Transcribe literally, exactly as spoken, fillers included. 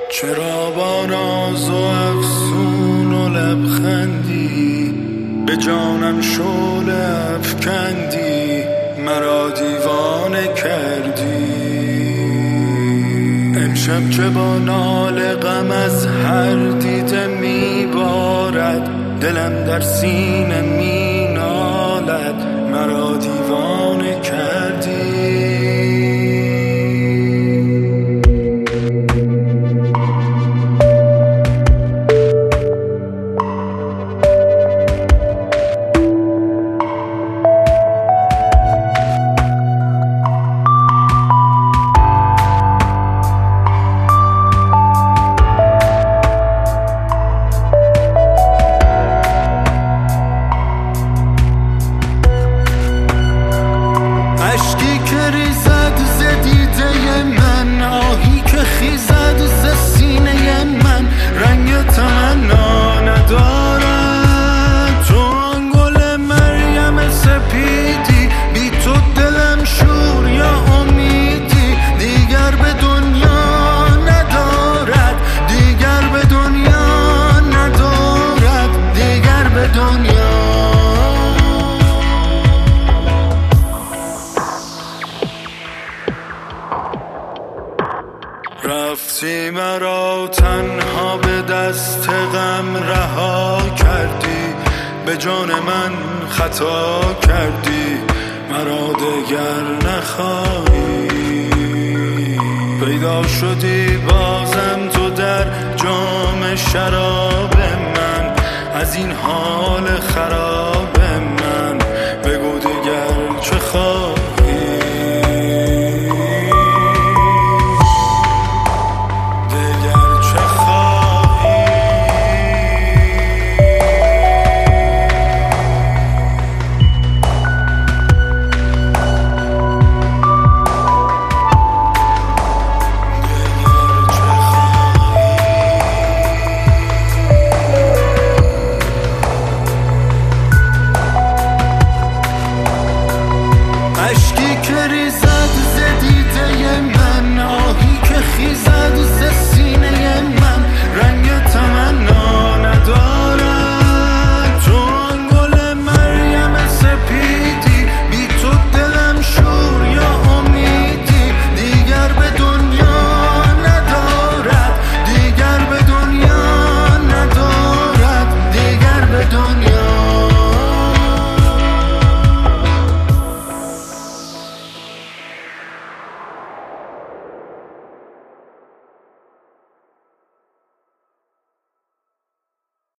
چرا با ناز و افسون و لبخندی به جانم شعله افکندی، مرا دیوانه کردی. امشب که با ناله غم از هر دیده میبارد، دلم در سینه مینالد، مرا دیوانه کردی. اشکی که ریزد ز دیده من، آهی که خیزد ز سینه من، رنگ تمنا ندارد. تو آن گل مریم سپیدی، بی تو دلم شور یا امیدی، دیگر به دنیا ندارد، دیگر به دنیا ندارد، دیگر به دنیا. رفتی مرا تنها به دست غم رها کردی، به جان من خطا کردی، مرا دگر نخواهی. پیدا شدی بازم تو در جام شراب من، از این حال خراب